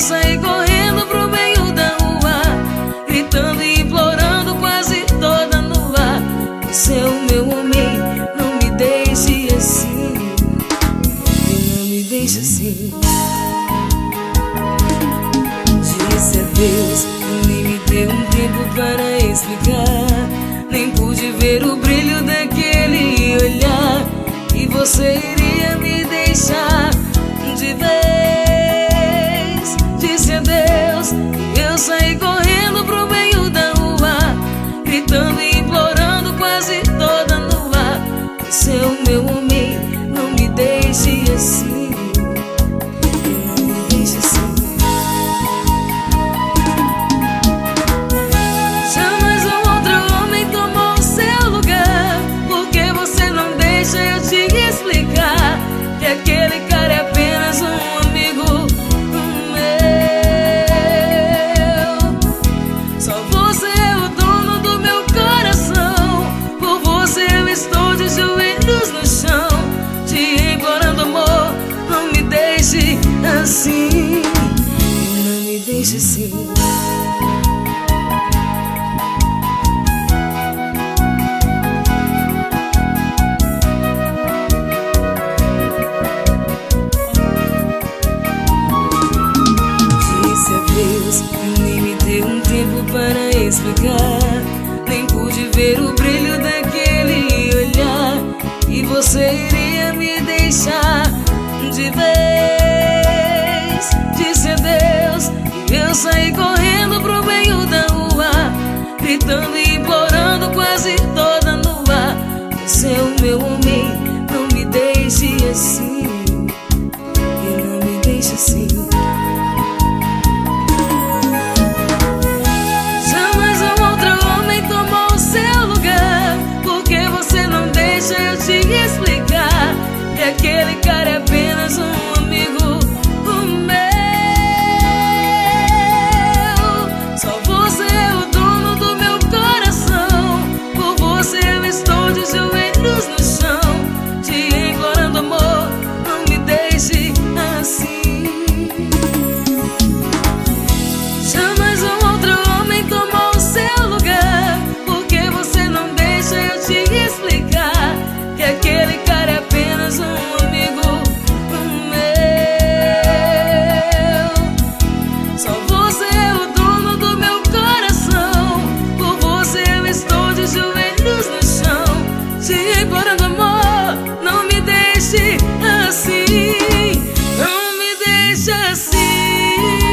saí correndo pro meio da rua, gritando e implorando, quase toda nua. Você é o meu homem, não me deixe assim, não me deixe assim. Disse adeus, nem me deu um tempo para explicar, nem pude ver o brilho daquele olhar. E você iria me deixar de vez. Disse adeus, eu saí correndo pro meio da rua, gritando e implorando, quase toda nua. Você é o meu homem, não me deixe assim, não me deixe assim. Jamais um outro homem tomou o seu lugar, porque você não deixa eu te explicar que aquele cara é apenas um amigo meu. Só você é o dono do meu coração, por você eu estou de joelhos no chão, te implorando, amor, não me deixe assim, não me deixe assim. Nem me deu um tempo para explicar, nem pude ver o brilho daquele olhar. E você iria me deixar de vez. Disse adeus, e eu saí correndo pro meio da rua, gritando e implorando, quase toda nua. Você é o meu homem, não me deixe assim, e não me deixe assim. Eu te explicar que aquele cara é apenas um amigo meu. Só você é o dono do meu coração, por você eu estou de joelhos no chão, te implorando, amor, não me deixe assim. Jamais um outro homem tomou o seu lugar, porque você não deixa eu te explicar que aquele cara é apenas um amigo meu. Só você é o dono do meu coração, por você eu estou de joelhos no chão, te implorando, amor, não me deixe assim, não me deixe assim.